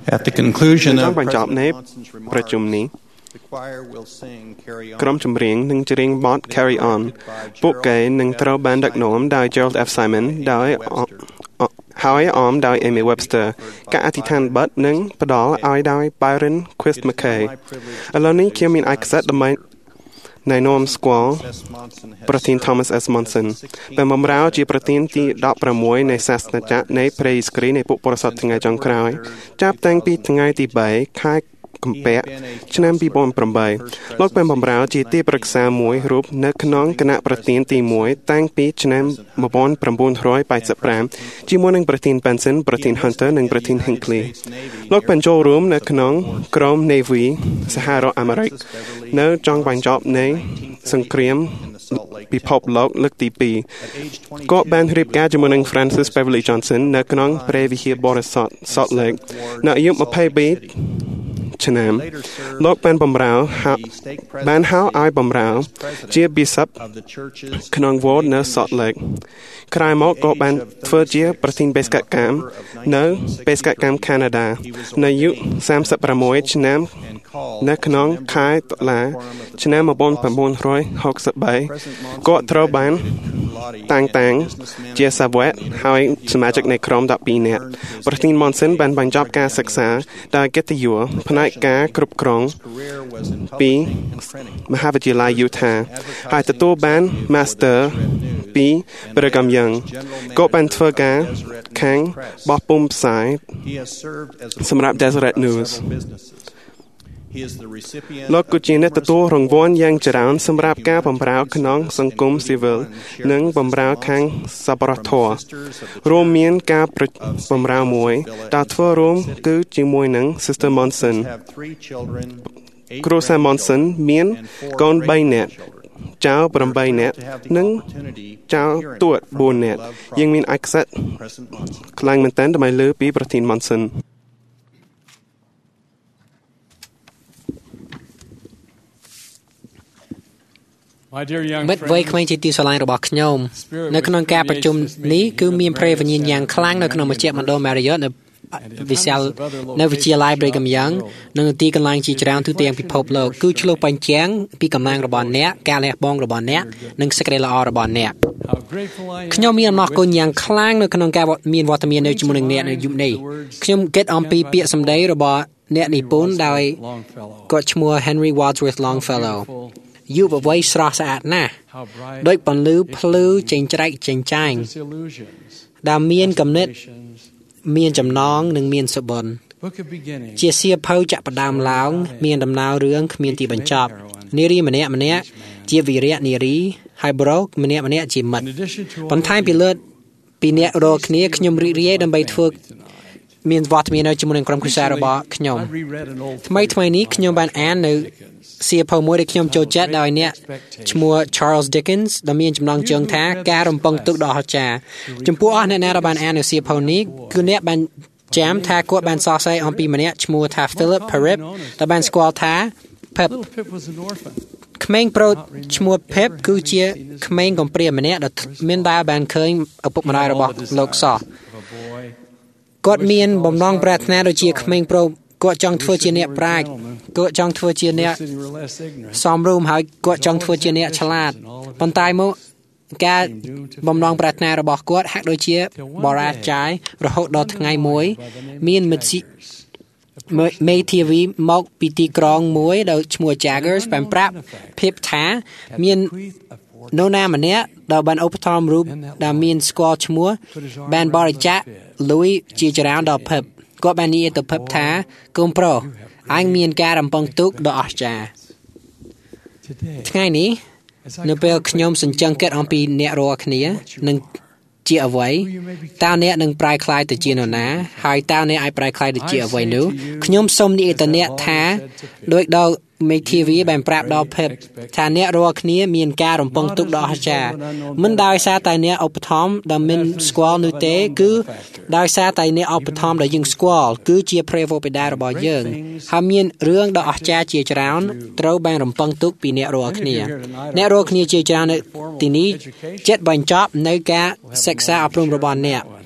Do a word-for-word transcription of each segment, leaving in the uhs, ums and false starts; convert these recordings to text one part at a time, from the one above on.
At the conclusion of បញ្ចប់នៃប្រជុំនេះក្រុមចម្រៀងនឹងច្រៀងបទ Carry On ពួកគេនឹងត្រូវបានដឹកនាំដោយ Gerald F. Simon ដោយហើយអមដោយ Amy Webster ការអធិដ្ឋានបទនឹងផ្ដល់ឲ្យដោយ Byron Quist McKay ឥឡូវនេះខ្ញុំមានឯកសារដើម្បីណែនាំស្គាល់ប្រធាន Thomas S. Monson បានបម្រើជាប្រធានទីដប់ប្រាំមួយនៃសាសនាចក្រនៃ Praise Screen នៃពួកបរិស័ទថ្ងៃចុងក្រោយចាប់តាំងពីថ្ងៃទីបីខែកំពាក់ឆ្នាំពីរពាន់ប្រាំបីលោកបានបម្រើជាទីប្រឹក្សាមួយរូបនៅក្នុងគណៈប្រធានទីមួយតាំងពីឆ្នាំmột nghìn chín trăm八mươi lămជាមួយនឹងប្រធាន Benson ប្រធាន Hunter និងប្រធាន Hinckley លោកបានចូលរួមនៅក្នុងក្រុម Navy សហរដ្ឋអាមេរិកនៅចុងបញ្ចប់នៃសង្គ្រាមពិភពលោកលើកទីពីរគាត់បានរៀបការជាមួយនឹង Francis Beverly Johnson នៅក្នុងព្រះវិហារបរិស័ទ Salt Lake នៅអាយុម្ភៃពីរឆ្នាំលោកបានបម្រើបានហៅឲ្យបម្រើជា Bishop ក្នុងវត្តនៅ Salt Lake ក្រោយមកក៏បានធ្វើជាប្រធានបេសកកម្មនៅបេសកកម្ម Canada នៅអាយុសាមសិបប្រាំមួយឆ្នាំនៅក្នុងខែតុលាឆ្នាំmột nghìn chín trăm sáu mươi baគាត់ត្រូវបានតាំងតាំងជាសាវកហើយសមាជិកនៃក្រុមដប់ពីរនាក់ប្រធាន Monson បានបញ្ចប់ការសិក្សាដោយកិត្តិយសផ្នែកការគ្រប់គ្រងពីមហាវិទ្យាល័យ Utah ហើយទទួលបាន Master ពី Brigham Young គាត់បានធ្វើការខាងបោះពុម្ពផ្សាយសម្រាប់ Deseret Newsលោកក៏ជាអ្នកទទួលរង្វាន់យ៉ាងច្រើនសម្រាប់ការបម្រើក្នុងសង្គមស៊ីវិលនិងបម្រើខាងសប្បុរសធម៌រួមមានការបម្រើមួយដែលធ្វើរួមគឺជាមួយនឹង Sister Monson គ្រួសារ Monson មានកូនបីនាក់ចៅប្រាំបីនាក់និងចៅទួតបួននាក់យើងមានឯកសារខ្លាំងមែនទែនដើម្បីលើពីប្រធាន Monson មិត្តវ័យក្មេងជាទីស្រឡាញ់របស់ខ្ញុំនៅក្នុងការប្រជុំនេះគឺមានព្រះវិញ្ញាណយ៉ាងខ្លាំងនៅក្នុងមជ្ឈមណ្ឌល Marriott នៅវិស័យនៅវិទ្យាល័យ Brigham Young និងទីកន្លែងជាច្រើនទូទាំងពិភពលោកគឺឆ្លុះបញ្ចាំងពីកម្លាំងរបស់អ្នកការលះបង់របស់អ្នកនិងសេចក្តីល្អរបស់អ្នកខ្ញុំមានអំណរគុណយ៉ាងខ្លាំងនៅក្នុងការមានវត្តមាននៅជាមួយនឹងអ្នកនៅយុគនេះខ្ញុំគិតអំពីពាក្យសម្ដីរបស់អ្នកនិពន្ធដោយគាត់ឈ្មោះ Henry Wadsworth Longfellowយុវវ័យស្រស់ស្អាតណាស់ដូចពន្លឺភ្លឺចេញច្រែកចេញចាញ់ដែលមានគំនិតមានចំណងនិងមានសុបិនជាសៀវភៅចាក់ផ្ដើមឡើងមានដំណើររឿងគ្មានទីបញ្ចប់នារីម្នាក់ម្នាក់ជាវីរៈនារីហើយប្រុសម្នាក់ម្នាក់ជាមិត្តបន្ថែមពីលើពីអ្នករកគ្នាខ្ញុំរីករាយដើម្បីធ្វើមានវត្តមាននៅជាមួយនឹងក្រុមគ្រួសាររបស់ខ្ញុំថ្មីថ្មីនេះខ្ញុំបានអាននៅសៀវភៅមួយដែលខ្ញុំចូលចិត្តដោយអ្នកឈ្មោះ Charles Dickens ដែលមានចំណងជើងថាការរំពឹងទុកដ៏អស្ចារ្យចំពោះអស់អ្នកណាដែលបានអាននៅសៀវភៅនេះគឺអ្នកបានចាំថាគាត់បានសរសេរអំពីម្នាក់ឈ្មោះថា Philip Perrip ដែលបានស្គាល់ថា Pip ក្មេងប្រុសឈ្មោះ Pip គឺជាក្មេងកំព្រាម្នាក់ដែលមានដែលបានឃើញឪពុកម្ដាយរបស់លោកសោះគាត់មានបំណងប្រាថ្នាដូចជាក្មេងប្រុសគាត់ចង់ធ្វើជាអ្នកប្រាជ្ញគាត់ចង់ធ្វើជាអ្នកសមរម្យហើយគាត់ចង់ធ្វើជាអ្នកឆ្លាតប៉ុន្តែមកការបំណងប្រាថ្នារបស់គាត់ហាក់ដូចជាបរាជ័យរហូតដល់ថ្ងៃមួយមានមិត្តមេធាវីមកពីទីក្រុងមួយដែលឈ្មោះ Jaggers បានប្រាប់ភិបថាមាននរណាម្នាក់ដែលបានឧបត្ថម្ភរូបដែលមានស្គាល់ឈ្មោះបានបរិច្ចាគលុយជាច្រើនដល់ភិបគាត់បាននិយាយទៅភិបថាកូនប្រុសអញមានការរំពឹងទុកដ៏អស្ចារ្យថ្ងៃនេះនៅពេលខ្ញុំសញ្ជឹងគិតអំពីអ្នករាល់គ្នានឹងជាអ្វីតើអ្នកនឹងប្រែក្លាយទៅជានរណាហើយតើអ្នកអាចប្រែក្លាយទៅជាអ្វីនោះខ្ញុំសូមនិយាយទៅអ្នកថាដោយដល់មេធាវីបានប្រាប់ដល់ភិបថាអ្នករាល់គ្នាមានការរំពឹងទុកដ៏អស្ចារ្យមិនដោយសារតែអ្នកឧបត្ថម្ភដែលមិនស្គាល់នោះទេគឺដោយសារតែអ្នកឧបត្ថម្ភដែលយើងស្គាល់គឺជាព្រះវរបិតារបស់យើងហើយមានរឿងដ៏អស្ចារ្យជាច្រើនត្រូវបានរំពឹងទុកពីអ្នករាល់គ្នាអ្នករាល់គ្នាជាច្រើននៅទីនេះចិត្តបញ្ចប់នៅការសិក្សាអប់រំរបស់អ្នក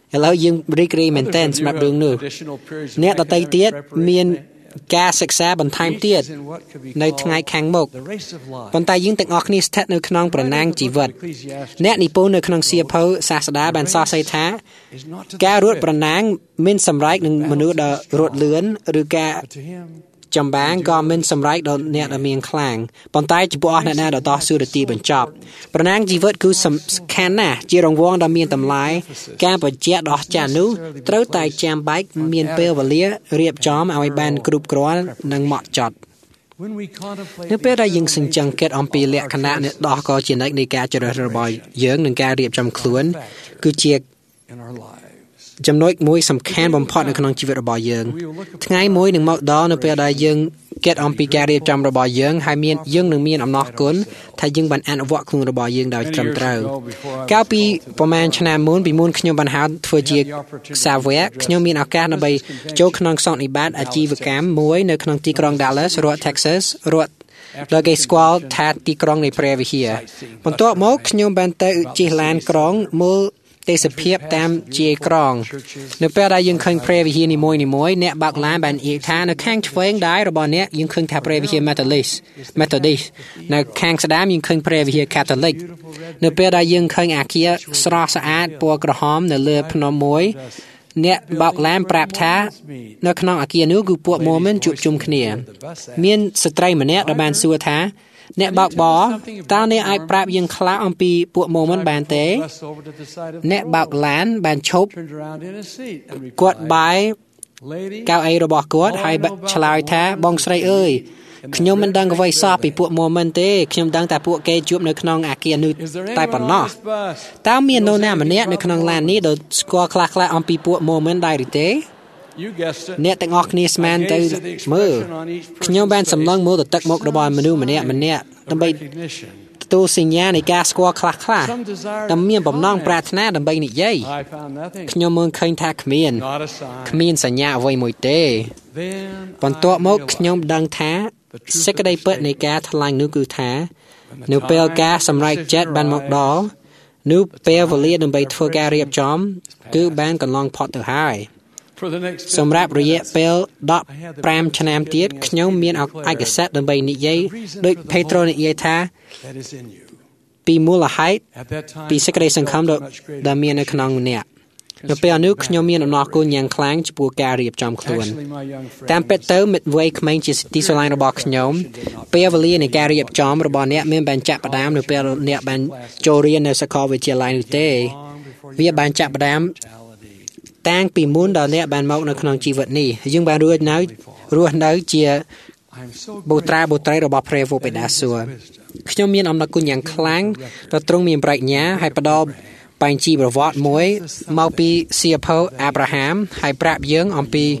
ឥឡូវយើងរីករាយមែនទែនសម្រាប់រឿងនោះអ្នកដទៃទៀតមានការសិក្សាបន្ថែមទៀតនៅថ្ងៃខាងមុខប៉ុន្តែយើងទាំងអស់គ្នាស្ថិតនៅក្នុងប្រណាំងជីវិតអ្នកនិពន្ធនៅក្នុងសៀវភៅសាស្តាបានសរសេរថាការរត់ប្រណាំងមានសម្រេចនឹងមនុស្សដ៏រត់លឿនឬការចម្បាំងក៏មិនសម្រេចដល់អ្នកដែលមានខ្លាំងប៉ុន្តែចំពោះអស់អ្នកណាដែលតស៊ូទៅទីបញ្ចប់ប្រណាំងជីវិតគឺសំខាន់ណាស់ជារង្វង់ដ៏មានតម្លៃការបញ្ជាក់ដ៏អស្ចារ្យនោះត្រូវតែចាំបាច់មានពេលវេលារៀបចំឲ្យបានគ្រប់គ្រាន់និងហ្មត់ចត់នៅពេលដែលយើងសញ្ជឹងគិតអំពីលក្ខណៈនៃដោះក៏ជានិច្ចនៃការជ្រើសរើសរបស់យើងនិងការរៀបចំខ្លួនគឺជាចំណុចមួយសំខាន់បំផុតនៅក្នុងជីវិតរបស់យើងថ្ងៃមួយនឹងមកដល់នៅពេលដែលយើងគិតអំពីការរៀបចំរបស់យើងហើយមានយើងនឹងមានអំណរគុណថាយើងបានអនុវត្តខ្លួនរបស់យើងដោយត្រឹមត្រូវកាលពីប្រហែលឆ្នាំមុនពីមុនខ្ញុំបានហៅធ្វើជាសាវកខ្ញុំមានឱកាសដើម្បីចូលក្នុងសន្និបាតអាជីវកម្មមួយនៅក្នុងទីក្រុង Dallas រដ្ឋ Texas រដ្ឋដែលគេស្គាល់ថាទីក្រុងនៃព្រះវិហារបន្ទាប់មកខ្ញុំបានទៅជិះឡានក្រុងមើលទេសភាពតាមជាក្រុងនៅពេលដែលយើងឃើញព្រះវិហារនីមួយៗអ្នកបើកឡានបាននិយាយថានៅខាងឆ្វេងដៃរបស់អ្នកយើងឃើញថាព្រះវិហារ Methodist Methodist នៅខាងស្ដាំយើងឃើញព្រះវិហារ Catholic នៅពេលដែលយើងឃើញអាគារស្រស់ស្អាតពណ៌ក្រហមនៅលើភ្នំមួយអ្នកបើកឡានប្រាប់ថានៅក្នុងអាគារនោះគឺពួក Mormon ជួបជុំគ្នាមានស្ត្រីម្នាក់ដែលបានសួរថាអ្នកបើកបរតើអ្នកអាចប្រាប់យើងខ្លះអំពីពួក Mormon បានទេអ្នកបើកឡានបានឈប់គាត់បាយកៅអីរបស់គាត់ហើយឆ្លើយថាបងស្រីអើយខ្ញុំមិនដឹងអ្វីសោះពីពួក Mormon ទេខ្ញុំដឹងតែពួកគេជួបនៅក្នុងអាគារនោះតែប៉ុណ្ណោះតើមាននរណាម្នាក់នៅក្នុងឡាននេះដែលស្គាល់ខ្លះៗអំពីពួក Mormon ដែរឬទេអ្នកទាំងអស់គ្នាស្មានទៅមើលខ្ញុំបានសម្លឹងមើលទៅទឹកមុខរបស់មនុស្សម្នាក់ម្នាក់ដើម្បីទទួលសញ្ញានៃការស្គាល់ខ្លះខ្លះតែមានបំណងប្រាថ្នាដើម្បីនិយាយខ្ញុំមើលឃើញថាគ្មានគ្មានសញ្ញាអ្វីមួយទេបន្ទាប់មកខ្ញុំដឹងថាសេចក្តីពិតនៃការថ្លែងនោះគឺថានៅពេលការសម្រេចចិត្តបានមកដល់នោះពេលវេលាដើម្បីធ្វើការរៀបចំគឺបានកន្លងផុតទៅហើយសម្រាប់រយៈពេលដប់ប្រាំឆ្នាំទៀតខ្ញុំមានឯកសិទ្ធិដើម្បីនិយាយដោយផេត្រូនិយាយថាពីមូលហេតុពីសេចក្តីសង្ឃឹមដែលមាននៅក្នុងអ្នកនៅពេលនោះខ្ញុំមានអំណរគុណយ៉ាងខ្លាំងចំពោះការរៀបចំខ្លួនតាមពិតទៅមិត្តវ័យក្មេងជាទីស្រឡាញ់របស់ខ្ញុំពេលវេលានៃការរៀបចំរបស់អ្នកមានបានចាក់ផ្ដើមនៅពេលអ្នកបានចូលរៀននៅសាកលវិទ្យាល័យនោះទេវាបានចាក់ផ្ដើមតាំងពីមុនដល់អ្នកបានមកនៅក្នុងជីវិតនេះយើងបានរស់នៅរស់នៅជាបុត្រាបុត្រីរបស់ព្រះវរបិតាសួគ៌ខ្ញុំមានអំណរគុណយ៉ាងខ្លាំងដែលទ្រង់មានប្រាជ្ញាហើយផ្ដល់បញ្ជីប្រវត្តិមួយមកពីសៀវភៅអាប់រ៉ាហាមហើយប្រាប់យើងអំពី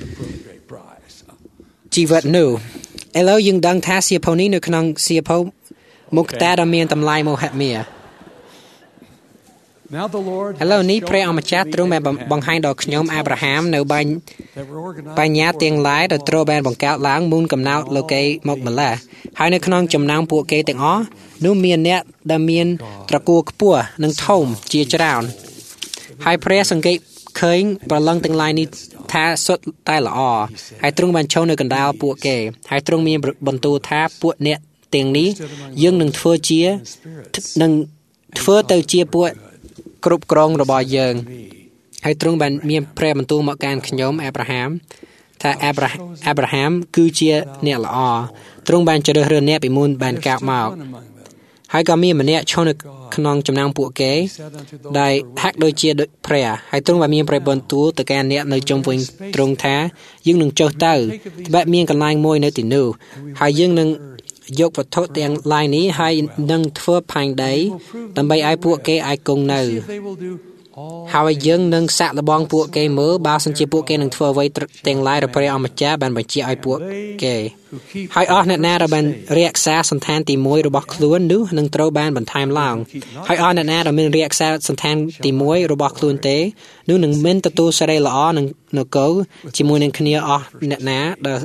ជីវិតនោះឥឡូវយើងដឹងថាសៀវភៅនេះនៅក្នុងសៀវភៅមុខតាដែលមានតម្លៃមហិមាឥឡូវនេះព្រះអម្ចាស់ទ្រង់បានបង្ហាញដល់ខ្ញុំអាប់រ៉ាហាមនៅបាញ់បញ្ញាទាំងឡាយដែលត្រូវបានបង្កើតឡើងមុនកំណើតលោកីមកម្ល៉េះហើយនៅក្នុងចំណោមពួកគេទាំងអស់នោះមានអ្នកដែលមានត្រកួលខ្ពស់និងធំជាច្រើនហើយព្រះសង្កេតឃើញប្រឡឹងទាំងឡាយនេះថាសុទ្ធតែល្អហើយទ្រង់បានឈរនៅកណ្ដាលពួកគេហើយទ្រង់មានបន្ទូលថាពួកអ្នកទាំងនេះយើងនឹងធ្វើជានឹងធ្វើទៅជាពួកគ្រប់គ្រងរបស់យើងហើយទ្រង់បានមានព្រះបន្ទូលមកកាន់ខ្ញុំអាប់រ៉ាហាមថាអាប់រ៉ាអាប់រ៉ាហាមគឺជាអ្នកល្អទ្រង់បានជ្រើសរើសអ្នកពីមុនបានកើតមកហើយក៏មានម្នាក់ឈរនៅក្នុងចំណោមពួកគេដែលហាក់ដូចជាព្រះហើយទ្រង់បានមានព្រះបន្ទូលទៅកាន់អ្នកនៅជុំវិញទ្រង់ថាយើងនឹងចុះទៅបែបមានកន្លែងមួយនៅទីនោះហើយយើងនឹងយកវត្ថុទាំងឡាយនេះហើយនឹងធ្វើផែនដីដើម្បីឲ្យពួកគេអាចគង់នៅហើយយើងនឹងសាក់លបងពួកគេមើលបើសិនជាពួកគេនឹងធ្វើអ្វីទាំងឡាយដែលព្រះអម្ចាស់បានបញ្ជាឲ្យពួកគេហើយអស់អ្នកណាដែលបានរក្សាសន្តានទីមួយរបស់ខ្លួននោះនឹងត្រូវបានបន្ថែមឡើងហើយអស់អ្នកណាដែលមានរក្សាសន្តានទីមួយរបស់ខ្លួនទេនោះនឹងមិនទទួលសេរីល្អនឹងនគរជាមួយនឹងគ្នាអស់អ្នកណាដែល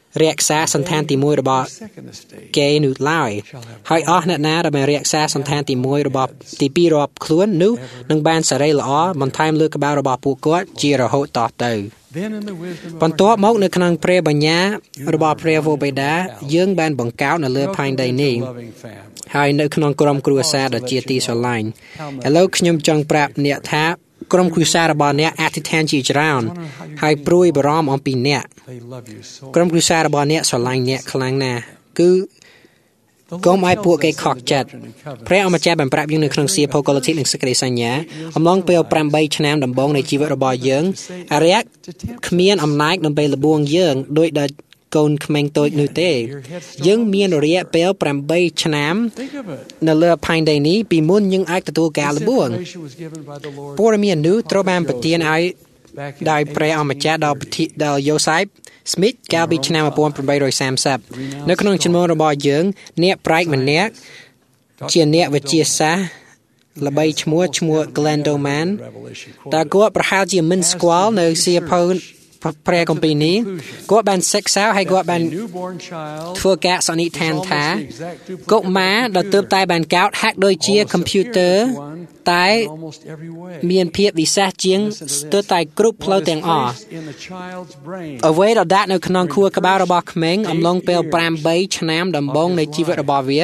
រក្សាសន្តានទីមួយរបស់គេនោះឡើយហើយអស់អ្នកណាដែលបានរក្សាសន្តានទីមួយរបស់ទីពីររបស់ខ្លួននោះនឹងបានសេរីល្អបន្ថែមលើក្បាលរបស់ពួកគាត់ជារហូតតទៅបន្ទាប់មកនៅក្នុងព្រះបញ្ញត្តិរបស់ព្រះវរបិតាយើងបានបង្កើតនៅលើផែនដីនេះហើយនៅក្នុងក្រុមគ្រួសារដ៏ជាទីស្រឡាញ់ឥឡូវខ្ញុំចង់ប្រាប់អ្នកថាក្រុមគ្រួសាររបស់អ្នកអធិដ្ឋានជាច្រើនហើយព្រួយបារម្ភអំពីអ្នកក្រុមគ្រួសាររបស់អ្នកស្រឡាញ់អ្នកខ្លាំងណាស់គឺកុំឲ្យពួកគេខកចិត្តព្រះអម្ចាស់បានប្រាប់យើងនៅក្នុងសៀវភៅកូឡូធីនិងសេចក្តីសន្យាអំឡុងពេលប្រាំបីឆ្នាំដំបូងនៃជីវិតរបស់យើងអរិយគ្មានអំណាចដើម្បីលបួងយើងដោយដែលកូនក្មេងតូចនោះទេយើងមានរយៈពេលប្រាំបីឆ្នាំនៅលើផែនដីនេះពីមុនយើងអាចទទួលការលបួងព័ត៌មាននោះត្រូវបានប្រទានឲ្យដោយព្រះអម្ចាស់ដល់ដល់យូសេបស្មីតកាលពីឆ្នាំmột nghìn tám trăm ba mươiនៅក្នុងជំនាន់របស់យើងអ្នកប្រាជ្ញម្នាក់ជាអ្នកវិទ្យាសាស្ត្រល្បីឈ្មោះឈ្មោះ Glenn Doman តើគាត់ប្រហែលជាមិនស្គាល់នៅសៀវភៅព្រះគម្ពីរនេះគាត់បានសិក្សាហើយគាត់បានធ្វើការសន្និដ្ឋានថាកុមារដែលទើបតែបានកើតហាក់ដូចជាកុំព្យូទ័រតែមានភាពវិសេសជាងស្ទើរតែគ្រប់ផ្លូវទាំងអស់អ្វីដែលដាក់នៅក្នុងខួរក្បាលរបស់ក្មេងអំឡុងពេលប្រាំបីឆ្នាំដំបូងនៃជីវិតរបស់វា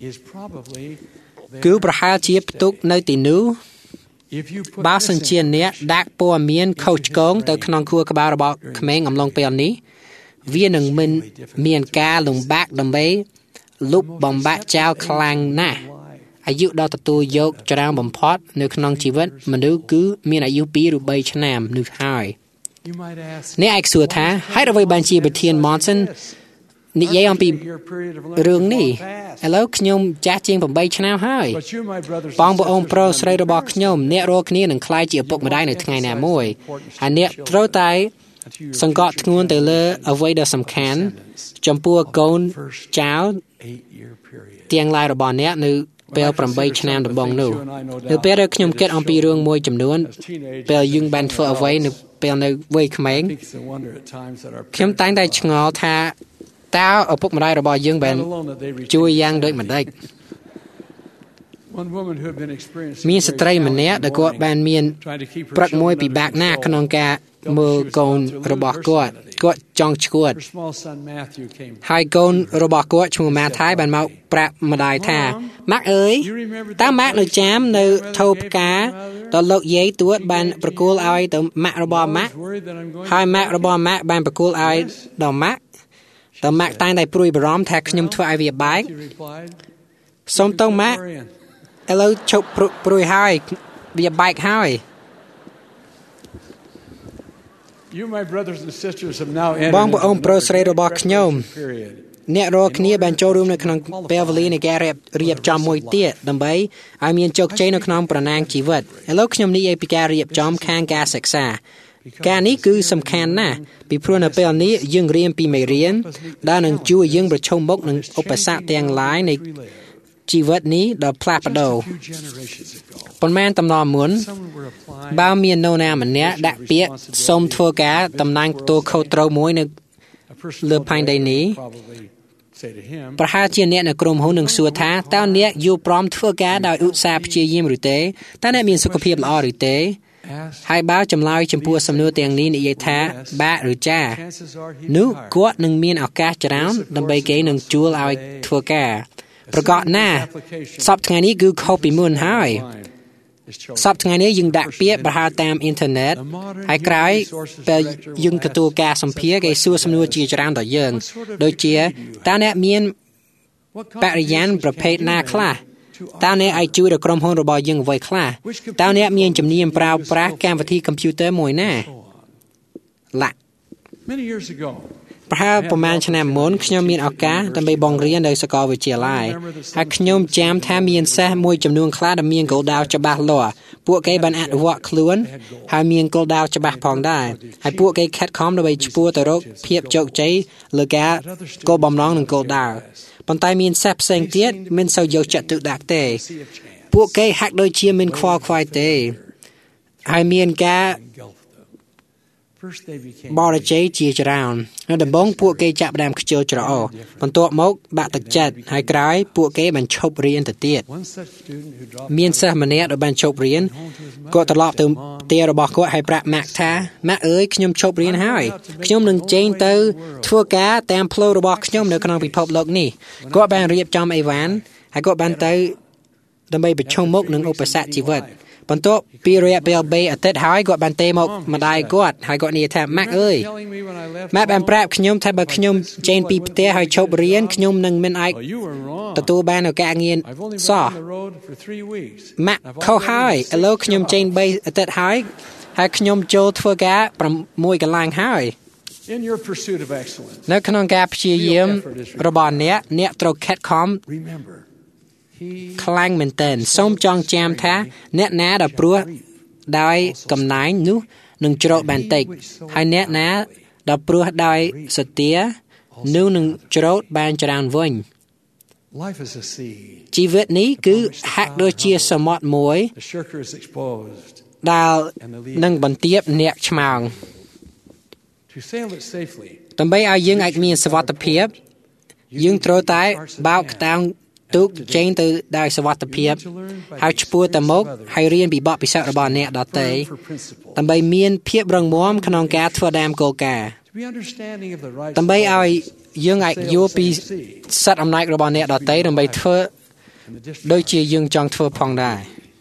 គឺប្រហែលជាផ្ទុកនៅទីនោះបើសិនជាអ្នកដាក់ព័ត៌មានខុសឆ្គងទៅក្នុងខួរក្បាលរបស់ក្មេងអំឡុងពេលនេះវានឹងមិនមានការលំបាកដើម្បីលុបបំបាក់ចោលខ្លាំងណាស់អាយុដ៏ទទួលយកច្រើនបំផុតនៅក្នុងជីវិតមនុស្សគឺមានអាយុពីរឬបីឆ្នាំនោះហើយអ្នកអាចសួរថាហេតុអ្វីបានជាប្រធាន Monson និយាយអំពីរឿងនេះឥឡូវខ្ញុំចាស់ជាងប្រាំបីឆ្នាំហើយបងប្អូនប្រុសស្រីរបស់ខ្ញុំអ្នករាល់គ្នានឹងក្លាយជាឪពុកម្ដាយនៅថ្ងៃណាមួយហើយអ្នកត្រូវតែសង្កត់ធ្ងន់ទៅលើអ្វីដែលសំខាន់ចំពោះកូនចៅទាំងឡាយរបស់អ្នកនៅពេលប្រាំបីឆ្នាំដំបូងនោះនៅពេលដែលខ្ញុំគិតអំពីរឿងមួយចំនួនពេលយើងបានធ្វើអ្វីនៅពេលនៅវ័យក្មេងខ្ញុំតែងតែឆ្ងល់ថាតើឪពុកម្ដាយរបស់យើងបានជួយយ៉ាងដូចម្ដេចមានស្ត្រីម្នាក់ដែលគាត់បានមានព្រឹកមួយពិបាកណាស់ក្នុងការមើលកូនរបស់គាត់គាត់ចង់ឈួតហើយកូនរបស់គាត់ឈ្មោះម៉ាថាយបានមកប្រាប់ម្ដាយថាម៉ាក់អើយតើម៉ាក់នៅចាំនៅថោផ្កាដល់លោកយាយទួតបានប្រគល់ឲ្យទៅម៉ាក់របស់ម៉ាក់ហើយម៉ាក់របស់ម៉ាក់បានប្រគល់ឲ្យដល់ម៉ាក់តើម៉ាក់តែងតែព្រួយបារម្ភថាខ្ញុំធ្វើឲ្យវាបែកសូមតោះម៉ាក់ឥឡូវឈប់ព្រួយហើយវាបែកហើយបងប្អូនប្រុសស្រីរបស់ខ្ញុំអ្នករាល់គ្នាបានចូលរួមនៅក្នុងពេលវេលានៃការរៀបចំមួយទៀតដើម្បីឲ្យមានជោគជ័យនៅក្នុងប្រណាំងជីវិតឥឡូវខ្ញុំនិយាយពីការរៀបចំខាងការសិក្សាការនេះគឺសំខាន់ណាស់ពីព្រោះនៅពេលនេះយើងរៀនពីមេរៀនដែលនឹងជួយយើងប្រឈមមុខនឹងឧបសគ្គទាំងឡាយនៃជីវិតនេះដ៏ផ្លាស់ប្ដូរប៉ុន្មានតំណមុនបើមាននរណាម្នាក់ដាក់ពាក្យសូមធ្វើការតំណាងទទួលខុសត្រូវមួយនៅលើផែនដីនេះប្រហែលជាអ្នកនៅក្រុមហ៊ុននឹងសួរថាតើអ្នកយល់ព្រមធ្វើការដោយឧស្សាហ៍ព្យាយាមឬទេតើអ្នកមានសុខភាពល្អឬទេហើយបើចម្លើយចំពោះសំណួរទាំងនេះនិយាយថាបាទឬចានោះគាត់នឹងមានឱកាសច្រើនដើម្បីគេនឹងជួលឲ្យធ្វើការប្រកបណាស់សប្តាហ៍ថ្ងៃនេះគឺខុសពីមុនហើយសប្តាហ៍ថ្ងៃនេះយើងដាក់ពាក្យប្រហែលតាមអ៊ីនធឺណិតហើយក្រោយពេលយើងទទួលការសម្ភារគេសួរសំណួរជាច្រើនដល់យើងដូចជាតើអ្នកមានបរិញ្ញាណប្រភេទណាខ្លះតើអ្នកអាចជួយដល់ក្រុមហ៊ុនរបស់យើងអ្វីខ្លះតើអ្នកមានជំនាញប្រើប្រាស់កម្មវិធីកុំព្យូទ័រមួយណាឡាក់ប្រហែលប្រហែលឆ្នាំមុនខ្ញុំមានឱកាសដើម្បីបង្រៀននៅសាកលវិទ្យាល័យហើយខ្ញុំចាំថាមានសិស្សមួយចំនួនខ្លះដែលមានគោលដៅច្បាស់លាស់ពួកគេបានអនុវត្តខ្លួនហើយមានគោលដៅច្បាស់ផងដែរហើយពួកគេខិតខំដើម្បីឆ្ពោះទៅរកភាពជោគជ័យលើការគោលបំណងនិងគោលដៅប៉ុន្តែមានសិស្សផ្សេងទៀតមិនសូវយកចិត្តទុកដាក់ទេពួកគេហាក់ដូចជាមិនខ្វល់ខ្វាយទេហើយមានការបរិជ័យជាច្រើននៅដំបូងពួកគេចាប់ផ្ដើមខ្ជិលច្រអូសបន្ទាប់មកបាក់ទឹកចិត្តហើយក្រោយពួកគេបានឈប់រៀនទៅទៀតមានសិស្សម្នាក់ដែលបានឈប់រៀនគាត់ត្រឡប់ទៅផ្ទះរបស់គាត់ហើយប្រាប់ម៉ាក់ថាម៉ាក់អើយខ្ញុំឈប់រៀនហើយខ្ញុំនឹងចេញទៅធ្វើការតាមផ្លូវរបស់ខ្ញុំនៅក្នុងពិភពលោកនេះគាត់បានរៀបចំអីវ៉ាន់ហើយគាត់បានទៅដើម្បីប្រឈមមុខនឹងឧបសគ្គជីវិតបន្ទាប់ពីរយៈពេលបីអាទិត្យហើយគាត់បានទេមកម្ដាយគាត់ហើយគាត់និយាយថាម៉ាក់អើយម៉ាក់បានប្រាប់ខ្ញុំថាបើខ្ញុំចេញពីផ្ទះហើយឈប់រៀនខ្ញុំនឹងមិនអាចទទួលបានឱកាសងារសោះម៉ាក់ខុសហើយឥឡូវខ្ញុំចេញបីអាទិត្យហើយហើយខ្ញុំចូលធ្វើការ6កន្លែងហើយនៅក្នុងការព្យាយាមរបស់អ្នកអ្នកត្រូវខិតខំខ្លាំងមែនទែនសូមចងចាំថាអ្នកណាដែលព្រោះដោយកំណាញ់នោះនឹងច្រូតបានតិចហើយអ្នកណាដែលព្រោះដោយសទ្ធានោះនឹងច្រូតបានច្រើនវិញជីវិតនេះគឺហាក់ដូចជាសមុទ្រមួយដែលនឹងបន្ទាបអ្នកឆ្មោងដើម្បីឲ្យយើងអាចមានសុវត្ថិភាពយើងត្រូវតែបោកក្តាំងទូកចេញទៅដោយសុវត្ថិភាពហើយឆ្ពោះទៅមុខហើយរៀនពីបទពិសោធន៍របស់អ្នកដទៃដើម្បីមានភាពរឹងមាំក្នុងការធ្វើតាមគោលការណ៍ដើម្បីឲ្យយើងអាចយល់ពីសិទ្ធិអំណាចរបស់អ្នកដទៃដើម្បីធ្វើដូចជាយើងចង់ធ្វើផងដែរ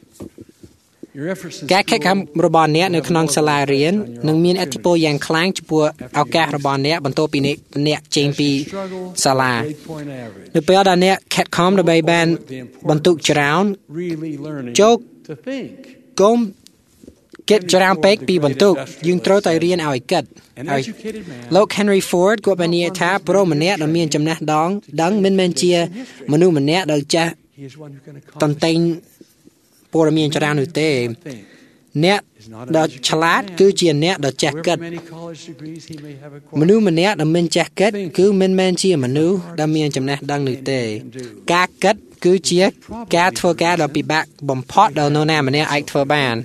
ការខិតខំរបស់អ្នកនៅក្នុងសាលារៀននឹងមានឥទ្ធិពលយ៉ាងខ្លាំងចំពោះឱកាសរបស់អ្នកបន្ទាប់ពីអ្នកចេញពីសាលានៅពេលដែលអ្នកខិតខំដើម្បីបានបន្ទុកច្រើនចូលកុំគិតច្រើនពេកពីបន្ទុកយើងត្រូវតែរៀនឲ្យគិតហើយលោក Henry Ford គាត់បាននិយាយថាប្រុសម្នាក់ដែលមានចំណេះដឹងដឹងមិនមែនជាមនុស្សម្នាក់ដែលចេះតន្ទែងព័ត៌មានច្រើននោះទេអ្នកដែលឆ្លាតគឺជាអ្នកដែលចេះគិតមនុស្សម្នាក់ដែលមិនចេះគិតគឺមិនមែនជាមនុស្សដែលមានចំណេះដឹងនោះទេការគិតគឺជាការធ្វើការដ៏ពិបាកបំផុតដែលនរណាម្នាក់អាចធ្វើបាន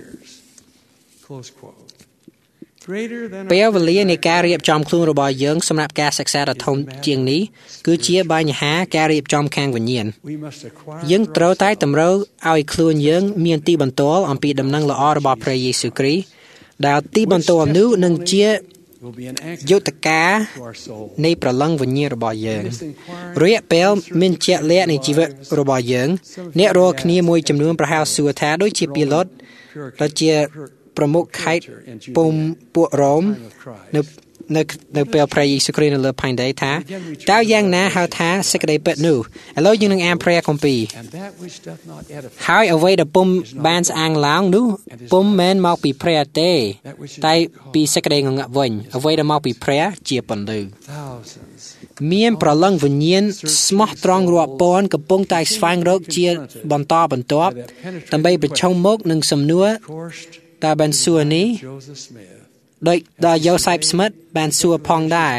ពេលវេលានៃការរៀបចំខ្លួនរបស់យើងសម្រាប់ការសិក្សាដ៏ធំជាងនេះគឺជាបញ្ហាការរៀបចំខាងវិញ្ញាណយើងត្រូវតែតម្រូវឲ្យខ្លួនយើងមានទីបន្ទាល់អំពីដំណឹងល្អរបស់ព្រះយេស៊ូវគ្រីស្ទដែលទីបន្ទាល់នោះនឹងជាយុទ្ធការនៃប្រលឹងវិញ្ញាណរបស់យើងរយៈពេលមានជាក់លាក់នៃជីវិតរបស់យើងអ្នករាល់គ្នាមួយចំនួនប្រហែលសួរថាដូចជាពីឡុតដែលជាប្រមុខខេត្តពុំពួករ៉ូមនៅនៅនៅពេលព្រះយេស៊ូវគ្រីស្ទនៅលើផែនដីថាតើយ៉ាងណាហៅថាសេចក្តីពិតនោះឥឡូវយើងនឹងអានព្រះគម្ពីរហើយអ្វីដែលពុំបានស្អាងឡើងនោះពុំមែនមកពីព្រះទេតែពីសេចក្តីងងឹតវិញអ្វីដែលមកពីព្រះជាពន្លឺមានប្រលឹងវិញ្ញាណស្មោះត្រង់រាប់ពាន់កំពុងតែស្វែងរកជាបន្តបន្ទាប់ដើម្បីប្រឈមមុខនឹងសំណួរដែលបានសួរនេះដោយដែលយូសេបស្មីតបានសួរផងដែរ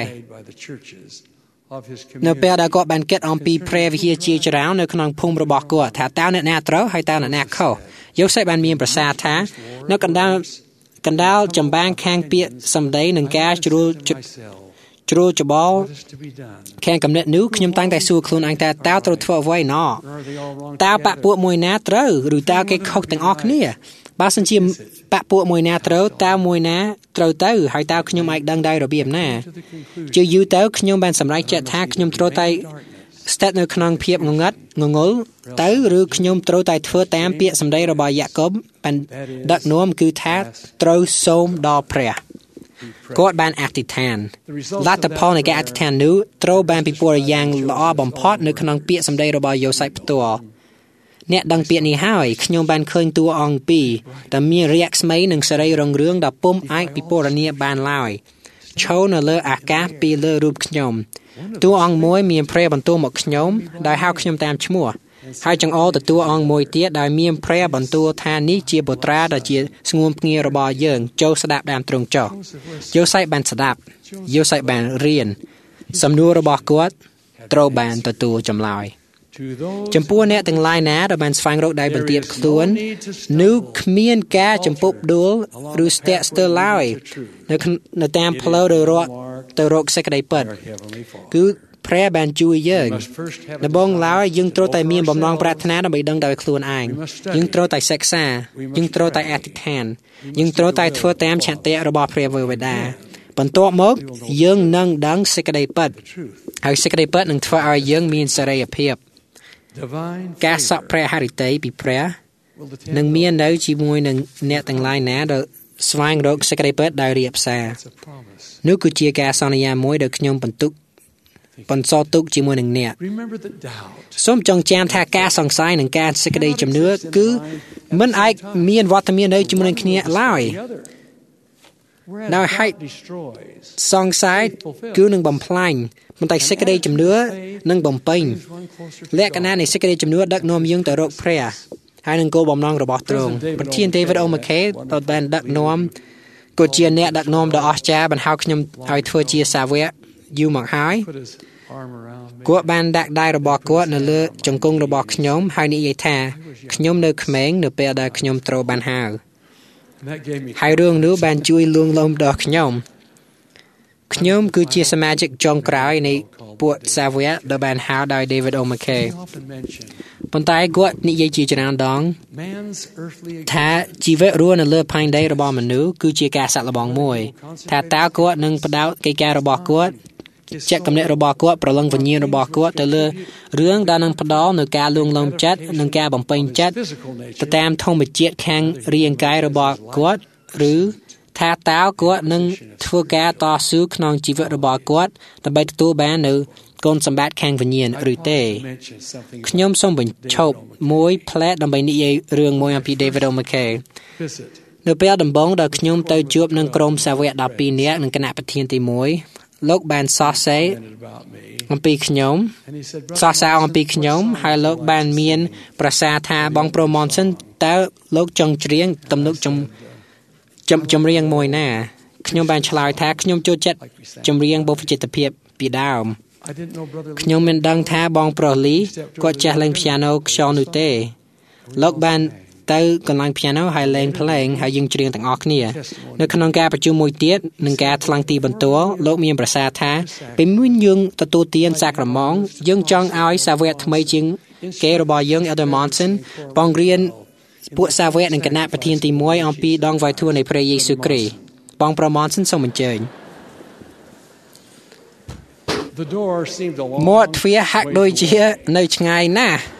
នៅពេលដែលគាត់បានគិតអំពីព្រះវិហារជាច្រើននៅក្នុងភូមិរបស់គាត់ថាតើអ្នកណាត្រូវហើយតើអ្នកណាខុសយូសេបបានមានប្រសាសន៍ថានៅកណ្ដាលកណ្ដាលចម្បាំងខាងពាក្យសម្ដីនឹងការជ្រួលជ្រួលច្បល់ខាងកំណត់នោះខ្ញុំតាំងតែសួរខ្លួនឯងថាតើត្រូវធ្វើអ្វីណោះតើបពពួកមួយណាត្រូវឬតើគេខុសទាំងអស់គ្នាបើសិនជាបពពួកមួយណាត្រូវតើមួយណាត្រូវទៅហើយតើខ្ញុំអាចដឹងដោយរបៀបណាជាយូរទៅខ្ញុំបានសម្រេចចិត្តថាខ្ញុំត្រូវតែស្ថិតនៅក្នុងភាពងងឹតងងល់ទៅឬខ្ញុំត្រូវតែធ្វើតាមពាក្យសម្ដីរបស់យ៉ាកុបបានដឹកនាំគឺថាត្រូវសូមដល់ព្រះគាត់បានអធិដ្ឋានលទ្ធផលនៃការអធិដ្ឋាននោះត្រូវបានពិពណ៌យ៉ាងល្អបំផុតនៅក្នុងពាក្យសម្ដីរបស់យូសេបផ្ទាល់អ្នកដឹងពាក្យនេះហើយខ្ញុំបានឃើញតួអង្គពីរដែលមានរយៈស្មីនិងសេរីរុងរឿងដែលពុំអាចពិពណ៌នាបានឡើយឈរនៅលើអាកាសពីលើរូបខ្ញុំតួអង្គមួយមានព្រះបន្ទូលមកខ្ញុំដោយហៅខ្ញុំតាមឈ្មោះហើយចង្អុលទៅតួអង្គមួយទៀតដែលមានព្រះបន្ទូលថានេះជាបុត្រាដែលជាស្ងួនភ្ងារបស់យើងចូលស្ដាប់តាមទ្រង់ចុះយូសេបបានស្ដាប់យូសេបបានរៀនសំណួររបស់គាត់ត្រូវបានទទួលចម្លើយចំពោះអ្នកទាំងឡាយណាដែលបានស្វែងរកដោយបន្ទាបខ្លួននោះគ្មានការចំពុបដួលឬស្ទាក់ស្ទើរឡើយនៅនៅតាមផ្លូវទៅរកទៅរកសេចក្តីពិតគឺព្រះបានជួយយើងដំបូងឡើយយើងត្រូវតែមានបំណងប្រាថ្នាដើម្បីដឹងដោយខ្លួនឯងយើងត្រូវតែសិក្សាយើងត្រូវតែអធិដ្ឋានយើងត្រូវតែធ្វើតាមឆន្ទៈរបស់ព្រះវរបិតាបន្ទាប់មកយើងនឹងដឹងសេចក្តីពិតហើយសេចក្តីពិតនឹងធ្វើឲ្យយើងមានសេរីភាពការសក់ព្រះហឫទ័យពីព្រះនឹងមាននៅជាមួយនឹងអ្នកទាំងឡាយណាដែលស្វែងរកសេចក្តីពិតដោយរៀបសារនោះគឺជាការសន្យាមួយដែលខ្ញុំបន្ទុកបន្សល់ទុកជាមួយនឹងអ្នកសូមចងចាំថាការសង្ស័យនិងការសេចក្តីជំនឿគឺមិនអាចមានវត្តមាននៅជាមួយនឹងគ្នាឡើយដោយហេតុសង្ស័យគឺនឹងបំផ្លាញប៉ុន្តែសេចក្តីជំនឿនឹងបំពេញលក្ខណៈនៃសេចក្តីជំនឿដឹកនាំយើងទៅរកព្រះហើយនឹងគោលបំណងរបស់ទ្រង់ប្រធាន David O. McKay ត្រូវបានដឹកនាំក៏ជាអ្នកដឹកនាំដ៏អស្ចារ្យបានហៅខ្ញុំឲ្យធ្វើជាសាវកយូរមកហើយគាត់បានដាក់ដៃរបស់គាត់នៅលើជង្គង់របស់ខ្ញុំហើយនិយាយថាខ្ញុំនៅក្មេងនៅពេលដែលខ្ញុំត្រូវបានហៅហើយរឿងនោះបានជួយលួងលោមដល់ខ្ញុំខ្ញុំគឺជាសមាជិកចុងក្រោយនៃពួកសាវកដែលបានហៅដោយ David O. McKay ប៉ុន្តែគាត់និយាយជាច្រើនដងថាជីវិតរស់នៅលើផែនដីរបស់មនុស្សគឺជាការសាក់លបងមួយថាតើគាត់នឹងផ្ដោតកិច្ចការរបស់គាត់ជាគំនិតរបស់គាត់ប្រឡងវិញ្ញាណរបស់គាត់ទៅលើរឿងដែលនឹងផ្ដល់នូវការលួងលោមចិត្តនិងការបំពេញចិត្តទៅតាមធម្មជាតិខាងរាងកាយរបស់គាត់ឬថាតើគាត់នឹងធ្វើការតស៊ូក្នុងជីវិតរបស់គាត់ដើម្បីទទួលបាននូវគុណសម្បត្តិខាងវិញ្ញាណឬទេខ្ញុំសូមបញ្ឈប់មួយផ្លែតដើម្បីនិយាយរឿងមួយអំពី David O. McKay នៅពេលដំបូងដែលខ្ញុំទៅជួបនឹងក្រុមសាវកដប់ពីរនាក់នឹងគណៈប្រធានទីមួយលោកបានសរសេរអំពីខ្ញុំសរសើរអំពីខ្ញុំហើយលោកបានមានប្រសាសន៍ថាបងប្រូម៉ុនសិនតើលោកចង់ច្រៀងទំនុកចំចម្រៀងមួយណាខ្ញុំបានឆ្លើយថាខ្ញុំចូលចិត្តចម្រៀងបុព្វជិតភាពពីដើមខ្ញុំមិនដឹងថាបងប្រុសលីគាត់ចេះលេងព្យ៉ាណូខ្យល់នោះទេលោកបានទៅកន្លែងព្យ៉ាណូហើយលេងភ្លេងហើយយើងច្រៀងទាំងអស់គ្នានៅក្នុងការប្រជុំមួយទៀតនឹងការថ្លឹងទីបន្ទាល់លោកមានប្រសាសន៍ថាពេលមុនយើងទទួលទានសាក្រមងយើងចង់ឲ្យសាវកថ្មីជាងគេរបស់យើង Elder Monson បង្រៀនពួកសាវកនិងគណៈប្រធានទីមួយអំពីដងវ៉ៃធួនៃព្រះយេស៊ូវគ្រីស្ទបងប្រុស Monson សូមអញ្ជើញមាត់ទ្វារហាក់ដូចជានៅឆ្ងាយណាស់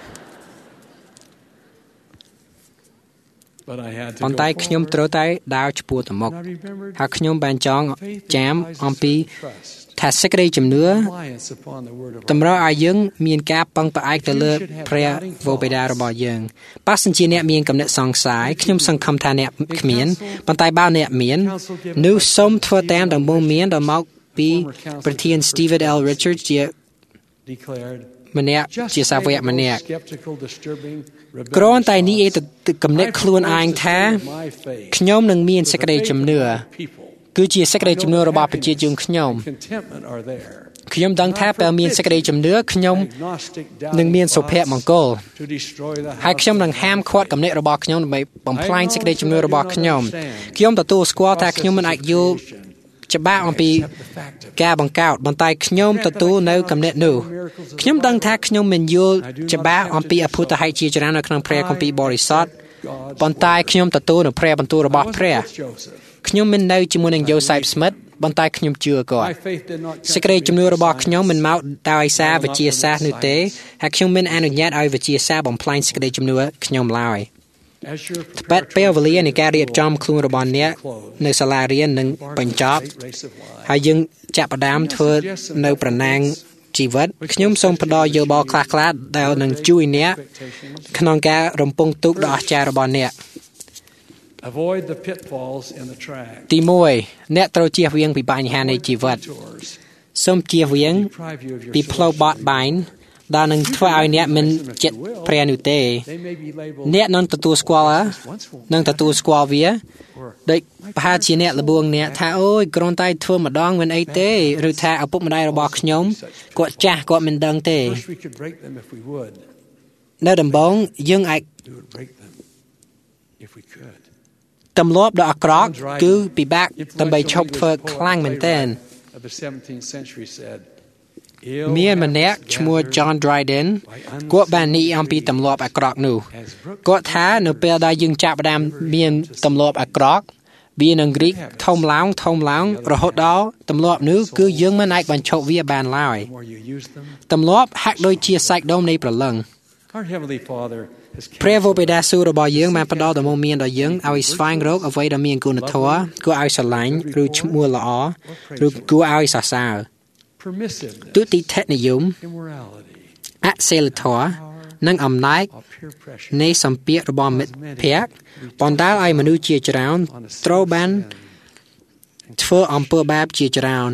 ប៉ុន្តែខ្ញុំត្រូវតែដើរឆ្ពោះទៅមុខហើយខ្ញុំបានចងចាំអំពីថាសេចក្តីជំនឿតម្រូវឲ្យយើងមានការពឹងផ្អែកទៅលើព្រះវរបិតារបស់យើងបើសិនជាអ្នកមានគំនិតសង្ស័យខ្ញុំសង្ឃឹមថាអ្នកគ្មានប៉ុន្តែបើអ្នកមាននោះសូមធ្វើតាមដំបូន្មានដែលមកពីប្រធាន Stephen L. Richards ជាម្នាក់ជាសាវកម្នាក់គ្រាន់តែនិយាយទៅគំនិតខ្លួនឯងថាខ្ញុំនឹងមានសេចក្តីជំនឿគឺជាសេចក្តីជំនឿរបស់ប្រជាជនខ្ញុំខ្ញុំដឹងថាពេលមានសេចក្តីជំនឿខ្ញុំនឹងមានសុភមង្គលហើយខ្ញុំនឹងហាមឃាត់គំនិតរបស់ខ្ញុំដើម្បីបំផ្លាញសេចក្តីជំនឿរបស់ខ្ញុំខ្ញុំទទួលស្គាល់ថាខ្ញុំមិនអាចយល់ច្បាស់អំពីការបង្កើតប៉ុន្តែខ្ញុំទទួលនៅគំនិតនោះខ្ញុំដឹងថាខ្ញុំមិនយល់ច្បាស់អំពីអភូតហេតុជាច្រើននៅក្នុងព្រះគម្ពីរបរិសុទ្ធប៉ុន្តែខ្ញុំទទួលនៅព្រះបន្ទូលរបស់ព្រះខ្ញុំមិននៅជាមួយនឹងយូសេបស្មិតប៉ុន្តែខ្ញុំជឿគាត់សេចក្តីជំនឿរបស់ខ្ញុំមិនមកដោយសារវិទ្យាសាស្ត្រនោះទេហើយខ្ញុំមិនអនុញ្ញាតឲ្យវិទ្យាសាស្ត្របំផ្លាញសេចក្តីជំនឿខ្ញុំឡើយតែពេលវេលានៃការរៀបចំខ្លួនរបស់អ្នកនៅសាលារៀននឹងបញ្ចប់ហើយយើងចាប់ផ្ដើមធ្វើនៅប្រណាំងជីវិតខ្ញុំសូមផ្ដល់យោបល់ខ្លះៗដែលនឹងជួយអ្នកក្នុងការរំពឹងទុកដ៏អស្ចារ្យរបស់អ្នកទីមួយអ្នកត្រូវជៀសវាងពីបញ្ហានៃជីវិតសូមជៀសវាងពីផ្លូវបត់បែនដែលនឹងធ្វើឲ្យអ្នកមិនចិត្តព្រះនោះទេអ្នកនឹងទទួលស្គាល់នឹងទទួលស្គាល់វាដូចប្រហែលជាអ្នកលបួងអ្នកថាអូយគ្រាន់តែធ្វើម្ដងមិនអីទេឬថាឪពុកម្ដាយរបស់ខ្ញុំគាត់ចាស់គាត់មិនដឹងទេនៅដំបូងយើងអាចទម្លាប់ដ៏អាក្រក់គឺពិបាកដើម្បីឈប់ធ្វើខ្លាំងមែនទែនមានម្នាក់ឈ្មោះ John Dryden គាត់បាននិយាយអំពីទម្លាប់អាក្រក់នោះគាត់ថានៅពេលដែលយើងចាប់ផ្ដើមមានទម្លាប់អាក្រក់វានឹងរីកធំឡើងធំឡើងរហូតដល់ទម្លាប់នោះគឺយើងមិនអាចបញ្ឈប់វាបានឡើយទម្លាប់ហាក់ដូចជាសាច់ដុំនៃព្រលឹងព្រះវរបិតាសួគ៌របស់យើងបានផ្ដល់ដំណោមានដល់យើងឲ្យស្វែងរកអ្វីដែលមានគុណធម៌គួរឲ្យស្រឡាញ់ឬឈ្មោះល្អឬគួរឲ្យសរសើរទុតិយនិយមអសិលធម៌និងអំណាចនៃសម្ពាធរបស់មិត្តភក្តិបណ្ដាលឲ្យមនុស្សជាច្រើនត្រូវបានធ្វើអំពើបាបជាច្រើន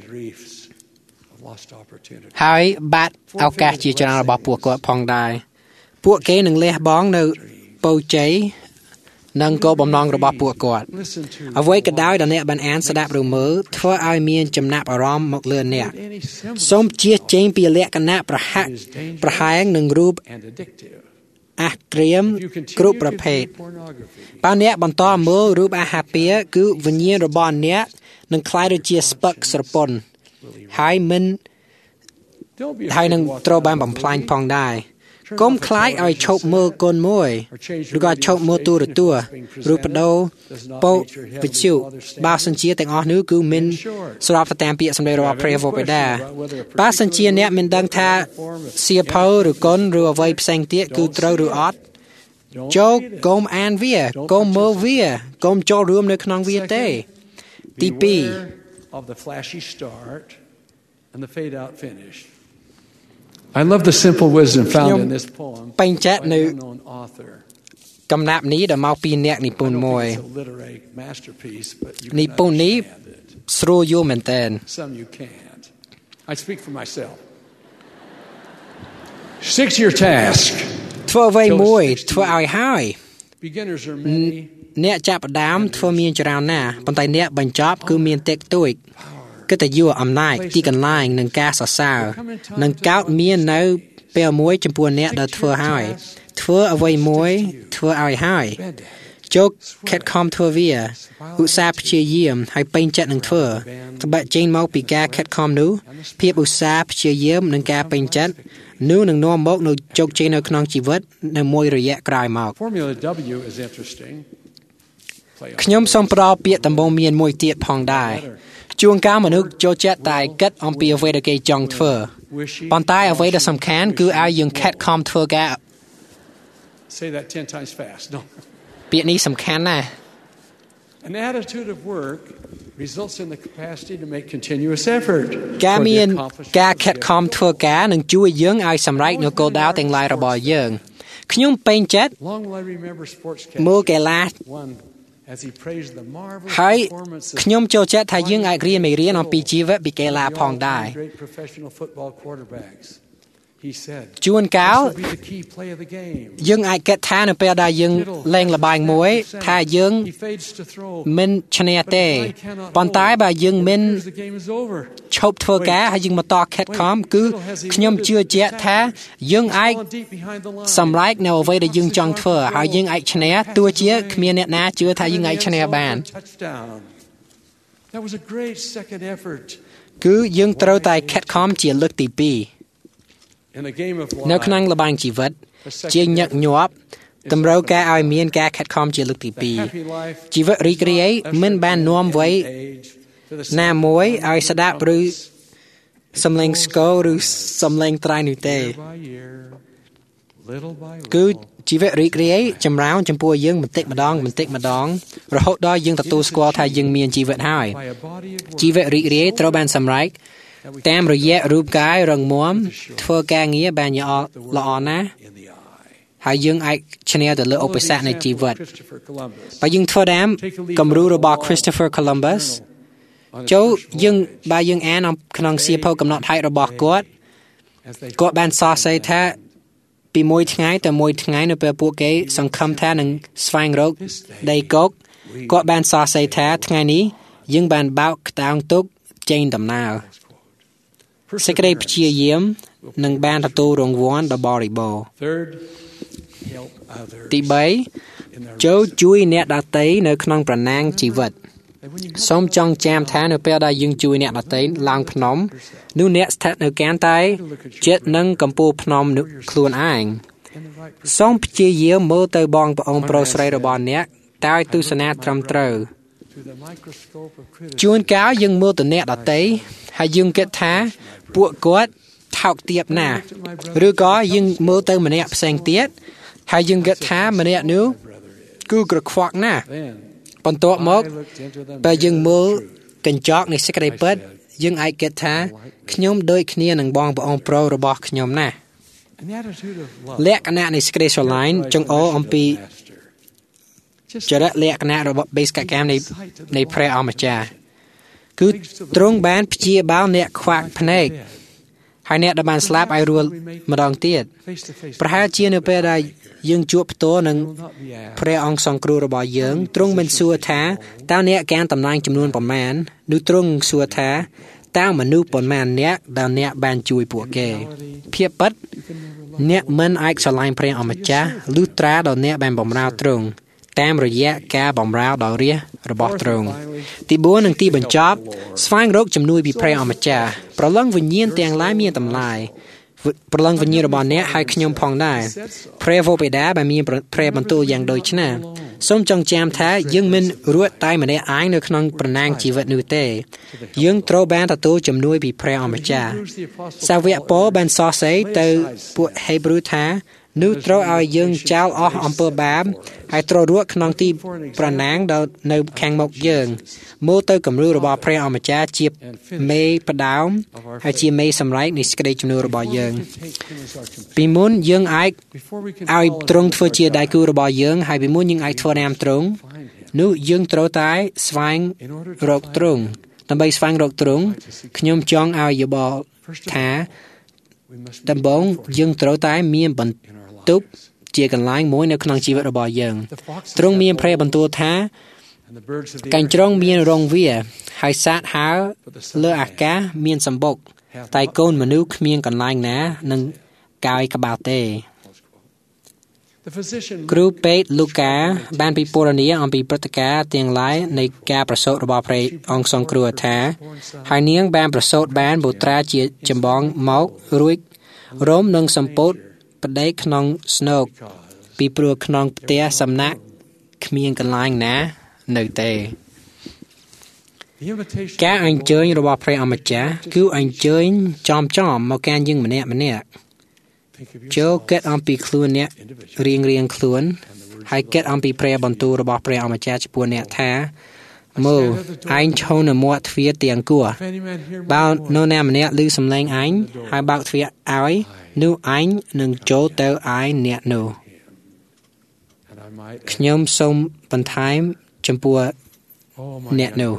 ហើយបាត់ឱកាសជាច្រើនរបស់ពួកគាត់ផងដែរពួកគេនឹងលះបង់នៅពរជ័យនិងគោលបំណងរបស់ពួកគាត់អ្វីក៏ដោយដែលអ្នកបានអានស្ដាប់ឬមើលធ្វើឲ្យមានចំណាប់អារម្មណ៍មកលើអ្នកសូមជៀសចេញពីលក្ខណៈប្រហាក់ប្រហែងនឹងរូបអាក្រាមគ្រប់ប្រភេទបើអ្នកបន្តមើលរូបអាហាពាគឺវិញ្ញាណរបស់អ្នកនឹងคล้ายដូចជាស្ពឹកស្រពន់ហើយមិនហើយនឹងត្រូវបានបំផ្លាញផងដែរកុំខ្លាចឲ្យឈប់មើលកូនមួយឬក៏ឈប់មើលទូរទស្សន៍ឬបដូរពោវិទ្យុបើសិនជាទាំងអស់នោះគឺមិនស្របទៅតាមពាក្យសម្ដីរបស់ព្រះវរបិតាបើសិនជាអ្នកមិនដឹងថាសៀវភៅឬកុនឬអ្វីផ្សេងទៀតគឺត្រូវឬអត់ចូលកុំអានវាកុំមើលវាកុំចូលរួមនៅក្នុងវាទេទីពីរ I love the simple wisdom found in this poem ពេញចិត្តនៅកំណាព្យនេះដែលមកពីអ្នកនិពន្ធមួយនិពន្ធនេះស្រួលយល់មែនតើ Some you can't. I speak for myself. Six year task. ធ្វើអ្វីមួយធ្វើឲ្យហើយ Beginners are many. អ្នកចាប់ផ្ដើមធ្វើមានច្រើនណាស់ប៉ុន្តែអ្នកបញ្ចប់គឺមានតិចតួចកិត្តិយសអំណាចទីកន្លែងនិងការសរសើរនឹងកើតមាននៅពេលមួយចំពោះអ្នកដែលធ្វើហើយធ្វើអ្វីមួយធ្វើឲ្យហើយចូលខិតខំធ្វើវាឧស្សាហ៍ព្យាយាមហើយពេញចិត្តនឹងធ្វើត្បិតចេញមកពីការខិតខំនោះភាពឧស្សាហ៍ព្យាយាមនិងការពេញចិត្តនោះនឹងនាំមកនូវជោគជ័យនៅក្នុងជីវិតនៅមួយរយៈក្រោយមកខ្ញុំសូមផ្ដល់ពាក្យដំបូងមានមួយទៀតផងដែរជួនកាលមនុស្សចូលចិត្តតែគិតអំពីអ្វីដែលគេចង់ធ្វើប៉ុន្តែអ្វីដែលសំខាន់គឺឲ្យយើងខិតខំធ្វើការ Say that ten times fast. No. ពាក្យនេះសំខាន់ណាស់ An attitude of work results in the capacity to make continuous effort. ការមានការខិតខំធ្វើការនឹងជួយយើងឲ្យសម្រេចនូវគោលដៅទាំងឡាយរបស់យើងខ្ញុំពេញចិត្តមើលកីឡា As he praised the marvelous ហើយ performance ខ្ញុំចូលចិត្តថាយើងអាចរៀនមេរៀនអំពីជីវិតពីកីឡាផងដែរ great professional football quarterbacks. He said, ជួនកាល "This will be the key play of the game." យើងអាចគិតថានៅពេលដែលយើងលេងល្បែងមួយថាយើង He fades to throw. មិនឈ្នះទេប៉ុន្តែបើយើងមិន The game is over. ឈប់ធ្វើការហើយយើងបន្តខិតខំគឺខ្ញុំជឿជាក់ថាយើងអាច Deep behind the line. សម្រេចនៅអ្វីដែលយើងចង់ធ្វើហើយយើងអាចឈ្នះទោះជាគ្មានអ្នកណាជឿថាយើងអាចឈ្នះបាន Touchdown. That was a great second effort. គឺយើងត្រូវតែខិតខំជាលើកទីពីរ In a game of នៅ life. ក្នុងល្បែងជីវិតជាញឹកញាប់តម្រូវការឲ្យមានការខិតខំជាលើកទីពីរ Happy life. ជីវិតរីករាយមិនបាននាំវ័យ Age to the ណាមួយឲ្យស្ដាប់ឬសំឡេងស្គរឬសំឡេងត្រៃនោះទេ year by year, little by គឺ little. ជីវិតរីករាយចម្រើនចំពោះយើងបន្តិចម្ដងបន្តិចម្ដងរហូតដល់យើងទទួលស្គាល់ថាយើងមានជីវិតហើយ By a body of work. ជីវិតរីករាយត្រូវបានសម្រេចតាមរយៈរូបកាយរឹងមាំធ្វើការងារបានល្អល្អណាស់ In the eye. ហើយយើងអាចឈ្នះទៅលើឧបសគ្គនៃជីវិត Christopher Columbus. បើយើងធ្វើតាមគំរូរបស់ Christopher Columbus ចូលយើងបើយើងអានក្នុងសៀវភៅកំណត់ហេតុរបស់គាត់គាត់បានសរសេរថាពីមួយថ្ងៃទៅមួយថ្ងៃនៅពេលពួកគេសង្ឃឹមថានឹងស្វែងរកដីគោកគាត់បានសរសេរថាថ្ងៃនេះយើងបានបើកក្តោងទុកចេញដំណើរសេចក្តីព្យាយាមនឹងបានទទួលរង្វាន់ដ៏បរិបូរណ៍ទីបីចូលជួយអ្នកដទៃនៅក្នុងប្រណាំងជីវិតសូមចងចាំថានៅពេលដែលយើងជួយអ្នកដទៃឡើងភ្នំនោះអ្នកស្ថិតនៅកាន់តែជិតនឹងកំពូលភ្នំខ្លួនឯងសូមព្យាយាមមើលទៅបងប្អូនប្រុសស្រីរបស់អ្នកតើទស្សនាត្រឹមត្រូវជួនកាលយើងមើលទៅអ្នកដទៃហើយយើងគិតថាពួកគាត់ថោកទាបណាស់ឬក៏យើងមើលទៅម្នាក់ផ្សេងទៀតហើយយើងគិតថាម្នាក់នោះគឺក្រខ្វក់ណាស់បន្ទាប់មកពេលយើងមើលកញ្ចក់នៃសេចក្តីពិតយើងអាចគិតថាខ្ញុំដូចគ្នានឹងបងប្អូនប្រុសរបស់ខ្ញុំណាស់លក្ខណៈនៃសេចក្តីស្រឡាញ់ចង្អុលអំពីចរិតលក្ខណៈរបស់បេសកកម្មនៃនៃព្រះអម្ចាស់គឺទ្រង់បានព្យាបាលអ្នកខ្វាក់ភ្នែកហើយអ្នកដែលបានស្លាប់ឲ្យរស់ម្ដងទៀតប្រហែលជានៅពេលដែលយើងជួបផ្ទាល់នឹងព្រះអង្គសង្គ្រោះរបស់យើងទ្រង់មិនសួរថាតើអ្នកកាន់តំណែងចំនួនប៉ុន្មាននោះទ្រង់សួរថាតើមនុស្សប៉ុន្មានអ្នកដែលអ្នកបានជួយពួកគេភាពពិតអ្នកមិនអាចស្រឡាញ់ព្រះអម្ចាស់លុះត្រាដល់អ្នកបានបម្រើទ្រង់តាមរយៈការបម្រើដោយរាជរបស់ទ្រង់ទីបួននិងទីបញ្ចប់ស្វែងរកជំនួយពីព្រះអម្ចាស់ប្រឡងវិញ្ញាណទាំងឡាយមានតម្លៃប្រឡងវិញ្ញាណរបស់អ្នកឲ្យខ្ញុំផងដែរព្រះវរបិតាបានមានព្រះបន្ទូលយ៉ាងដូចនេះសូមចងចាំថាយើងមិនរួចតែម្នាក់ឯងនៅក្នុងប្រណាំងជីវិតនោះទេយើងត្រូវបានទទួលជំនួយពីព្រះអម្ចាស់សាវកប៉ូលបានសរសេរទៅពួកហេព្រុយថានោះត្រូវឲ្យយើងចោលអស់អំពើបាបហើយត្រូវរួចក្នុងទីប្រណាំងដែលនៅខាងមុខយើងមើលទៅគំរូរបស់ព្រះអម្ចាស់ជាមេផ្ដើមហើយជាមេសម្រេចនៃសេចក្តីជំនួសរបស់យើងពីមុនយើងអាចឲ្យទ្រង់ធ្វើជាដៃគូរបស់យើងហើយពីមុនយើងអាចធ្វើតាមទ្រង់នោះយើងត្រូវតែស្វែងរកទ្រង់ដើម្បីស្វែងរកទ្រង់ខ្ញុំចង់ឲ្យយោបល់ថាដំបូងយើងត្រូវតែមានបន្ទប់ជាកន្លែងមួយនៅក្នុងជីវិតរបស់យើងទ្រង់មានព្រះបន្ទូលថាកញ្ជ្រងមានរងវាហើយសត្វហើរលើអាកាសមានសម្បុកតែកូនមនុស្សគ្មានកន្លែងណានឹងកាយក្បាលទេគ្រូពេទ្យលូកាបានពិពណ៌នាអំពីព្រឹត្តិការណ៍ទាំងឡាយនៃការប្រសូតរបស់ព្រះអង្គសង្គ្រោះថាហើយនាងបានប្រសូតបានបុត្រាជាចម្បងមករួចរោមនឹងសម្ពោធបដិក្នុងស្នូកពីព្រោះក្នុងផ្ទះសំណាក់គ្មានកន្លែងណានៅទេការអញ្ជើញរបស់ព្រះអម្ចាស់គឺអញ្ជើញចំចំមកកាន់យើងម្នាក់ម្នាក់ចូលគិតអំពីខ្លួនអ្នករៀងរៀងខ្លួនហើយគិតអំពីព្រះបន្ទូលរបស់ព្រះអម្ចាស់ចំពោះអ្នកថាមើលឯងឈរនៅមាត់ទ្វារទាំងគួរបើនរណាម្នាក់ឮសំឡេងឯងហើយបើកទ្វារឲ្យនោះឯងនឹងចូលទៅឯអ្នកនោះខ្ញុំសូមបន្ថែមចំពោះអ្នកនោះ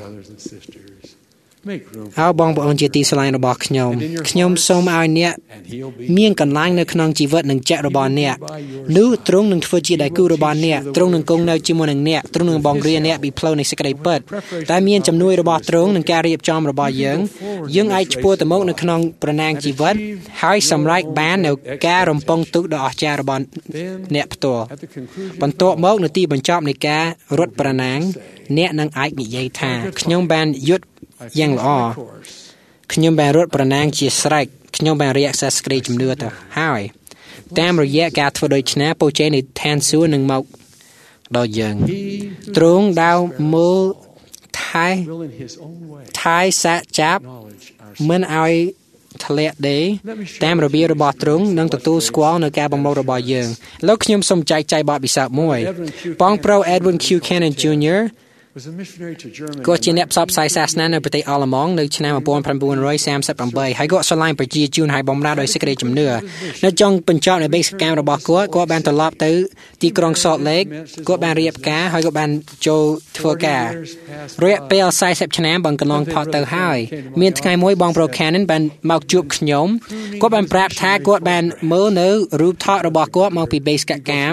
អោបងប្អូនជាទីស្រឡាញ់របស់ខ្ញុំខ្ញុំសូមឲ្យអ្នកមានកន្លែងនៅក្នុងជីវិតនិងចក្ររបស់អ្នកនោះទ្រង់នឹងធ្វើជាដៃគូរបស់អ្នកទ្រង់នឹងគង់នៅជាមួយនឹងអ្នកទ្រង់នឹងបង្រៀនអ្នកពីផ្លូវនៃសេចក្តីពិតតែមានជំនួយរបស់ទ្រង់និងការរៀបចំរបស់យើងយើងអាចឆ្ពោះទៅមុខនៅក្នុងប្រណាំងជីវិតហើយសម្រេចបាននូវការរំពឹងទុកដ៏អស្ចារ្យរបស់អ្នកផ្ទាល់បន្ទាប់មកនៅទីបញ្ចប់នៃការរត់ប្រណាំងអ្នកនឹងអាចនិយាយថាខ្ញុំបានយុទ្ធយ៉ាងល្អខ្ញុំបានរត់ប្រណាំងជាស្រេចខ្ញុំបានរក្សាសេចក្តីជំនឿទៅហើយតាមរយៈការធ្វើដូច្នេះពរជ័យនៃឋានសួគ៌នឹងមកដល់យើងទ្រង់ដើរមើលថែថែសាកចាប់មិនឲ្យធ្លាក់ដេកតាមរបៀបរបស់ទ្រង់នឹងទទួលស្គាល់នៅការបំរុងរបស់យើងលោកខ្ញុំសូមចែកចាយបទពិសោធន៍មួយបងប្រុស Edwin Q Cannon Junior គាត់ជាអ្នកផ្សព្វផ្សាយសាសនានៅប្រទេសអាល្លឺម៉ង់នៅឆ្នាំnineteen thirty-eight ហើយគាត់ស្រឡាញ់ប្រជាជនហើយបម្រើដោយសេចក្តីជំនឿនៅចុងបញ្ចប់នៃបេសកកម្មរបស់គាត់គាត់បានត្រឡប់ទៅទីក្រុង Salt Lake គាត់បានរៀបការហើយគាត់បានចូលធ្វើការរយៈពេលfortyឆ្នាំបានកន្លងផុតទៅហើយមានថ្ងៃមួយបងប្រុស Cannon បានមកជួបខ្ញុំគាត់បានប្រាប់ថាគាត់បានមើលនៅរូបថតរបស់គាត់មកពីបេសកកម្ម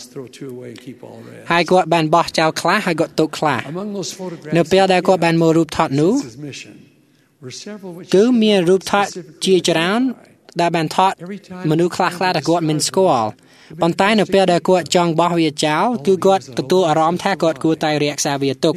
ហើយគាត់បានបោះចោលខ្លះហើយគាត់ទុកខ្លះនៅពេលដែលគាត់បានមើលរូបថតនោះគឺមានរូបថតជាច្រើនដែលបានថតមនុស្សខ្លះៗដែលគាត់មិនស្គាល់ប៉ុន្តែនៅពេលដែលគាត់ចង់បោះវាចោលគឺគាត់ទទួលអារម្មណ៍ថាគាត់គួរតែរក្សាវាទុក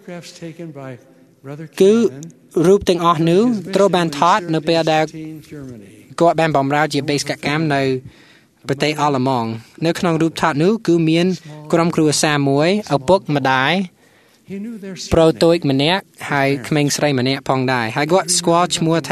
គឺរូបទាំងអស់នោះត្រូវបានថតនៅពេលដែលគាត់បានបម្រើជាបេសកកម្មនៅប្រទេសអាល្លឺម៉ង់នៅក្នុងរូបថតនោះគឺមានក្រុមគ្រួសារមួយឪពុកម្ដាយប្រូតូចម្នាក់ហើយក្មេងស្រីម្នាក់ផងដែរហើយគាត់ស្គាល់ឈ្មោះថា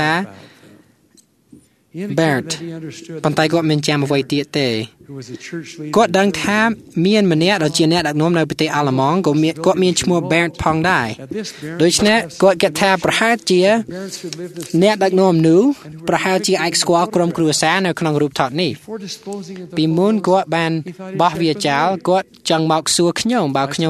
Bert ប៉ុន្តែគាត់មិនចាំអ្វីទៀតទេគាត់ដឹងថាមានម្នាក់ដែលជាអ្នកដឹកនាំនៅប្រទេសអាល្លឺម៉ង់ក៏មានគាត់មានឈ្មោះ Bert ផងដែរដូច្នេះគាត់គិតថាប្រហែលជាអ្នកដឹកនាំនោះប្រហែលជាអាចស្គាល់ក្រុមគ្រួសារនៅក្នុងរូបថតនេះពីមុនគាត់បានបោះវាចោលគាត់ចង់មកសួរខ្ញុំបើខ្ញុំ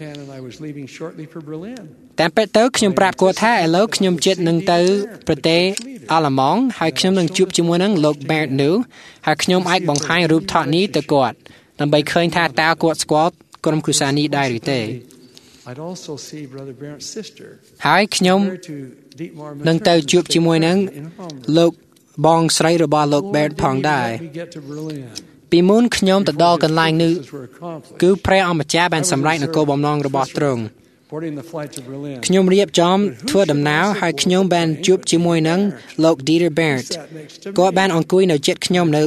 តាមពិតទៅខ្ញុំប្រាប់គាត់ថាឥឡូវខ្ញុំជិតនឹងទៅប្រទេសអាល្លឺម៉ង់ហើយខ្ញុំនឹងជួបជាមួយនឹងលោក Bert នោះហើយខ្ញុំអាចបង្ហាញរូបថតនេះទៅគាត់ដើម្បីឃើញថាតើគាត់ស្គាល់ក្រុមគ្រួសារនេះដែរឬទេហើយខ្ញុំនឹងទៅជួបជាមួយនឹងលោកបងស្រីរបស់លោក Bert ផងដែរពីមុនខ្ញុំទៅដល់កន្លែងនេះគឺព្រះអម្ចាស់បានសម្រេចនូវគោលបំណងរបស់ទ្រង់ខ្ញុំរៀបចំធ្វើដំណើរហើយខ្ញុំបានជួបជាមួយនឹងលោក Dieter Bert គាត់បានអង្គុយនៅជិតខ្ញុំនៅ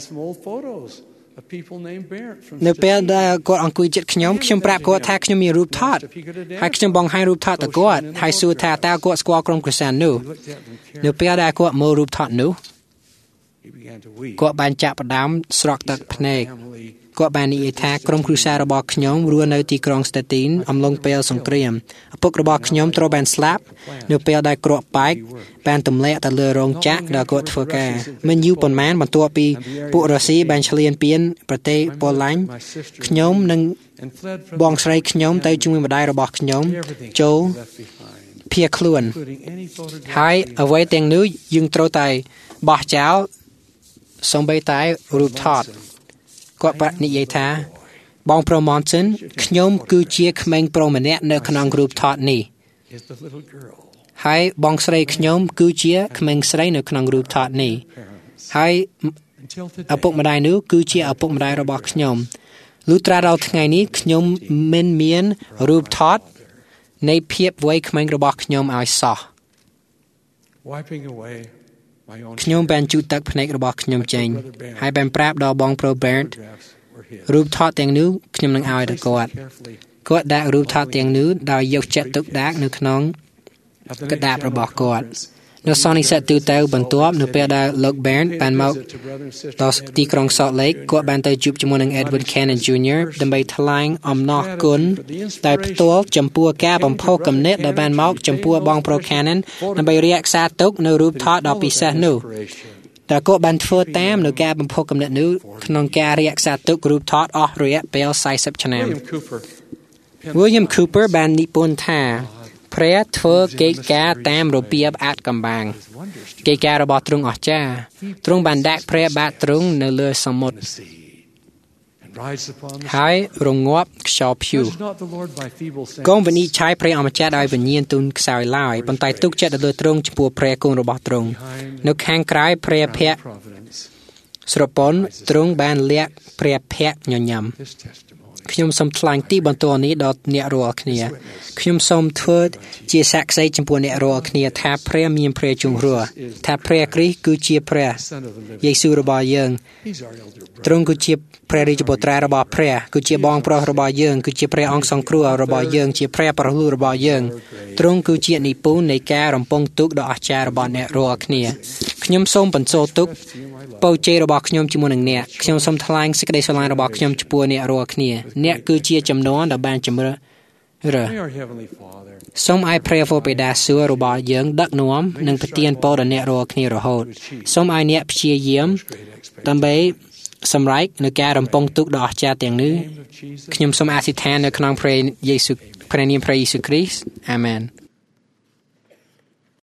នៅពេលដែលគាត់អង្គុយជិតខ្ញុំខ្ញុំប្រាប់គាត់ថាខ្ញុំមានរូបថតហើយខ្ញុំបង្ហាញរូបថតទៅគាត់ហើយសួរថាតើគាត់ស្គាល់ក្រុមគ្រួសារនោះនៅពេលដែលគាត់មើលរូបថតនោះគាត់បានចាប់ផ្ដើមស្រក់ទឹកភ្នែកគាត់បាននិយាយថាក្រុមគ្រួសាររបស់ខ្ញុំរស់នៅទីក្រុង Stettin អំឡុងពេលសង្គ្រាមឪពុករបស់ខ្ញុំត្រូវបានស្លាប់នៅពេលដែលគ្រាប់បែកបានទម្លាក់ទៅលើរោងចក្រដែលគាត់ធ្វើការមិនយូរប៉ុន្មានបន្ទាប់ពីពួករុស្ស៊ីបានឈ្លានពានប្រទេសប៉ូឡែញខ្ញុំនិងបងស្រីខ្ញុំទៅជាមួយម្ដាយរបស់ខ្ញុំចូលភៀសខ្លួនហើយអ្វីទាំងនោះយើងត្រូវតែបោះចោលសូម្បីតែរូបថតគាត់បាននិយាយថាបងប្រុស Monson ខ្ញុំគឺជាក្មេងប្រុសម្នាក់នៅក្នុងរូបថតនេះហើយបងស្រីខ្ញុំគឺជាក្មេងស្រីនៅក្នុងរូបថតនេះហើយឪពុកម្ដាយនោះគឺជាឪពុកម្ដាយរបស់ខ្ញុំលុះត្រាដល់ថ្ងៃនេះខ្ញុំមិនមានរូបថតនៃភាពវ័យក្មេងរបស់ខ្ញុំឲ្យសោះខ្ញុំបានជូតទឹកភ្នែករបស់ខ្ញុំចេញហើយបានប្រាប់ដល់បងប្រុស Bert រូបថតទាំងនោះខ្ញុំនឹងឲ្យទៅគាត់គាត់ដាក់រូបថតទាំងនោះដោយយកចិត្តទុកដាក់នៅក្នុងកដាបរបស់គាត់នៅសន្និសីទទូទៅបន្ទាប់នៅពេលដែលលោក Bert បានមកដល់ទីក្រុង Salt Lake គាត់បានទៅជួបជាមួយនឹង Edward Cannon Junior ដើម្បីថ្លែងអំណរគុណដោយផ្ទាល់ចំពោះការបំផុសគំនិតដែលបានមកចំពោះបងប្រុស Cannon ដើម្បីរក្សាទុកនៅរូបថតដ៏ពិសេសនោះតែគាត់បានធ្វើតាមនៅការបំផុសគំនិតនោះក្នុងការរក្សាទុករូបថតអស់រយៈពេលfortyឆ្នាំ William Cooper បាននិពន្ធថាព្រះធ្វើកិច្ចការតាមរបៀបអាថ៌កំបាំងកិច្ចការរបស់ទ្រង់អស្ចារ្យទ្រង់បានដាក់ព្រះបាទទ្រង់នៅលើសមុទ្រហើយរងាប់ខ្យល់ព្យុះកុំវិនិច្ឆ័យព្រះអម្ចាស់ដោយវិញ្ញាណទូនខ្សោយឡើយប៉ុន្តែទុកចិត្តទៅលើទ្រង់ចំពោះព្រះគុណរបស់ទ្រង់នៅខាងក្រៅព្រះភ័ក្ត្រស្រពន់ទ្រង់បានលាក់ព្រះភ័ក្ត្រញញឹមខ្ញុំសូមថ្លែងទីបន្ទាល់នេះដល់អ្នករាល់គ្នាខ្ញុំសូមធ្វើជាសាក្សីចំពោះអ្នករាល់គ្នាថាព្រះមានព្រះជង្រះថាព្រះគ្រីស្ទគឺជាព្រះយេស៊ូវរបស់យើងទ្រង់គឺជាព្រះរាជបុត្រារបស់ព្រះគឺជាបងប្រុសរបស់យើងគឺជាព្រះអង្គសង្គ្រោះរបស់យើងជាព្រះប្រលូរបស់យើងទ្រង់គឺជានិពន្ធនៃការរំពឹងទុកដ៏អស្ចារ្យរបស់អ្នករាល់គ្នាខ្ញុំសូមបន្សល់ទុកពរជ័យរបស់ខ្ញុំជាមួយនឹងអ្នកខ្ញុំសូមថ្លែងសេចក្តីស្រឡាញ់របស់ខ្ញុំចំពោះអ្នករាល់គ្នាអ្នកគឺជាចំនួនដែលបានជំរឿរើសូមឲ្យព្រះវរបិតាសួគ៌របស់យើងដឹកនាំនិងប្រទានពរដល់អ្នករាល់គ្នារហូតសូមឲ្យអ្នកព្យាយាមដើម្បីសម្រេចនៅការរំពឹងទុកដ៏អស្ចារ្យទាំងនេះខ្ញុំសូមអធិដ្ឋាននៅក្នុងព្រះយេស៊ូវព្រះនាមព្រះយេស៊ូវគ្រីស្ទអាមែន